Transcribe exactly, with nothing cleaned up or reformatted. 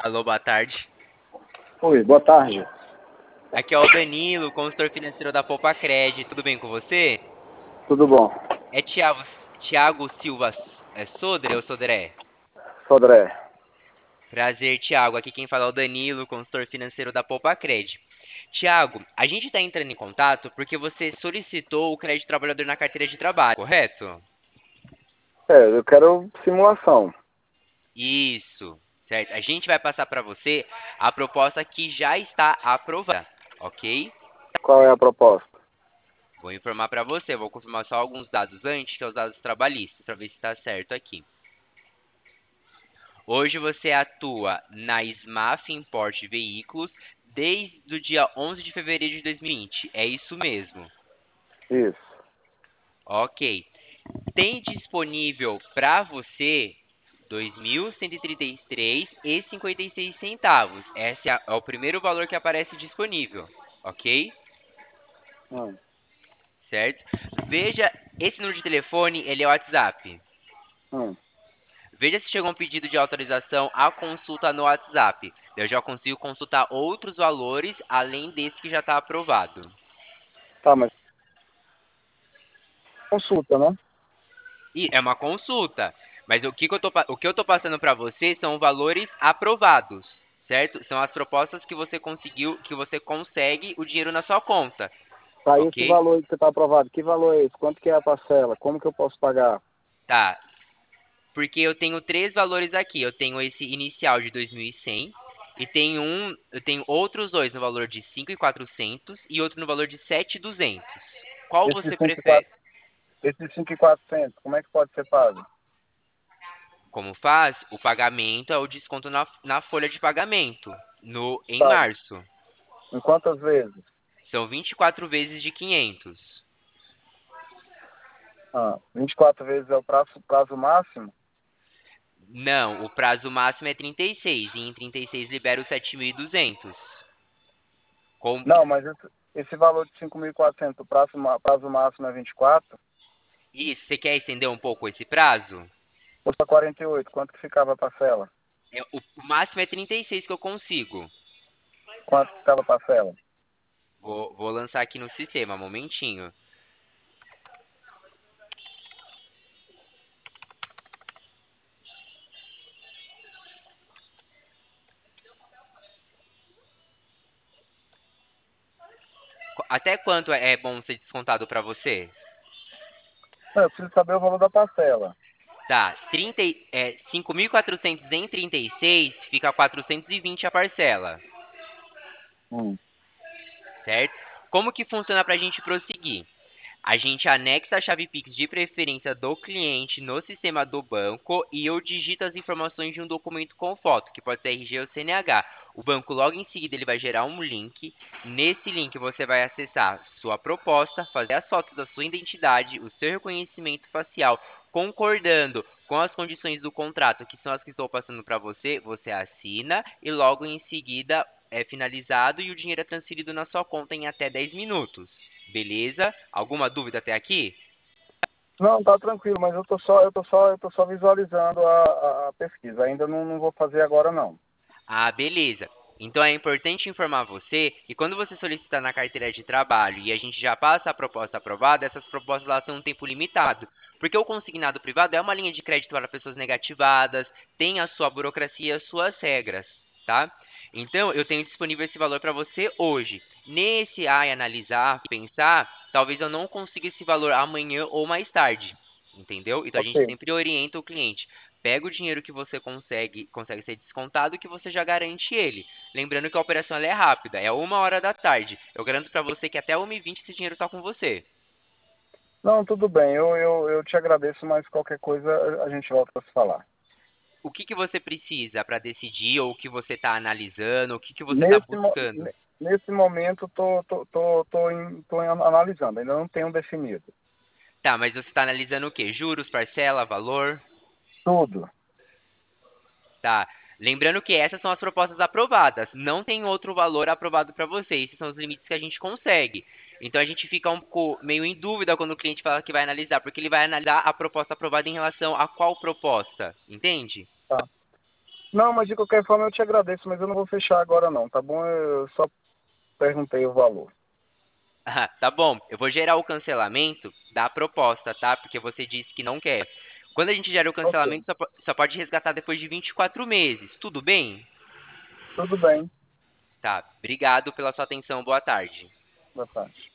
Alô, boa tarde. Oi, boa tarde. Aqui é o Danilo, consultor financeiro da Poupa-Cred. Tudo bem com você? Tudo bom? É Thiago, Thiago Silva é Sodré ou Sodré? Sodré. Prazer, Thiago. Aqui quem fala é o Danilo, consultor financeiro da Poupa-Cred. Thiago, a gente está entrando em contato porque você solicitou o crédito trabalhador na carteira de trabalho, correto? É, eu quero simulação. Isso, certo. A gente vai passar para você a proposta que já está aprovada, ok? Qual é a proposta? Vou informar para você, vou confirmar só alguns dados antes, que é os dados trabalhistas, para ver se está certo aqui. Hoje você atua na SMAF Import Veículos desde o dia onze de fevereiro de dois mil e vinte. É isso mesmo. Isso. Ok. Tem disponível para você dois mil cento e trinta e três reais e cinquenta e seis centavos. Esse é o primeiro valor que aparece disponível, ok? Hum. Certo? Veja, esse número de telefone, ele é o WhatsApp. Hum. Veja se chegou um pedido de autorização à consulta no WhatsApp. Eu já consigo consultar outros valores além desse que já está aprovado. Tá, mas consulta, né? E é uma consulta, mas o que, que eu tô, o que eu estou passando para você são valores aprovados, certo? São as propostas que você conseguiu, que você consegue o dinheiro na sua conta, Tá, esse ok? valor aí que você tá aprovado, que valor é esse? Quanto que é a parcela? Como que eu posso pagar? Tá, porque eu tenho três valores aqui. Eu tenho esse inicial de dois mil e cem e tenho um, eu tenho outros dois no valor de cinco mil e quatrocentos e outro no valor de sete mil e duzentos. Qual Esse você cinco e prefere? quatro, esse cinco e quatrocentos, como é que pode ser pago? Como faz? O pagamento é o desconto na, na folha de pagamento no em Tá. março. Em quantas vezes? São vinte e quatro vezes de quinhentos. Ah, vinte e quatro vezes é o prazo, prazo máximo? Não, o prazo máximo é trinta e seis e em trinta e seis libera os sete mil e duzentos. Com Não, mas esse, esse valor de cinco mil e quatrocentos, o prazo, ma- prazo máximo é vinte e quatro? isso, você quer estender um pouco esse prazo? Custa quarenta e oito, quanto que ficava a parcela? É, o, o máximo é trinta e seis que eu consigo. Quanto que ficava a parcela? Vou, vou lançar aqui no sistema, um momentinho. Qu- Até quanto é é bom ser descontado para você? Não, eu preciso saber o valor da parcela. Tá, trinta, e- é, cinco mil e quatrocentos em trinta e seis fica quatrocentos e vinte a parcela, Hum. certo? Como que funciona para a gente prosseguir? A gente anexa a chave Pix de preferência do cliente no sistema do banco e eu digito as informações de um documento com foto, que pode ser R G ou C N H. O banco logo em seguida ele vai gerar um link. Nesse link você vai acessar sua proposta, fazer as fotos da sua identidade, o seu reconhecimento facial, concordando com as condições do contrato, que são as que estou passando para você, você assina e logo em seguida é finalizado e o dinheiro é transferido na sua conta em até dez minutos. Beleza? Alguma dúvida até aqui? Não, tá tranquilo, mas eu tô só, eu tô só, eu tô só visualizando a, a, a pesquisa. Ainda não, não vou fazer agora não. Ah, beleza. Então é importante informar você que quando você solicitar na carteira de trabalho e a gente já passa a proposta aprovada, essas propostas elas têm um tempo limitado. Porque o consignado privado é uma linha de crédito para pessoas negativadas, tem a sua burocracia e as suas regras, tá? Então eu tenho disponível esse valor para você hoje. Nesse ai, analisar, pensar, talvez eu não consiga esse valor amanhã ou mais tarde. Entendeu? Então a gente Ok. sempre orienta o cliente. Pega o dinheiro que você consegue, consegue ser descontado que você já garante ele. Lembrando que a operação ela é rápida, é uma hora da tarde. Eu garanto para você que até uma e vinte esse dinheiro está com você. Não, tudo bem. Eu, eu, eu te agradeço, mas qualquer coisa a a gente volta a se falar. O que, que você precisa para decidir, ou o que você está analisando, o que, que você está Nesse, mo- buscando? ne- nesse momento tô, tô, tô, tô, em- tô em- analisando, ainda não tenho definido. Tá, mas você está analisando o quê? Juros, parcela, valor? Tudo. Tá. Lembrando que essas são as propostas aprovadas. Não tem outro valor aprovado para você. Esses são os limites que a gente consegue. Então a gente fica um pouco meio em dúvida quando o cliente fala que vai analisar, porque ele vai analisar a proposta aprovada em relação a qual proposta, entende? Tá. Não, mas de qualquer forma eu te agradeço, mas eu não vou fechar agora não, tá bom? Eu só perguntei o valor. Ah, tá bom, eu vou gerar o cancelamento da proposta, tá? Porque você disse que não quer. Quando a gente gera o Ok, cancelamento, só, po- só pode resgatar depois de vinte e quatro meses. Tudo bem? tudo bem. Tá. Obrigado pela sua atenção. Boa tarde. Boa tarde.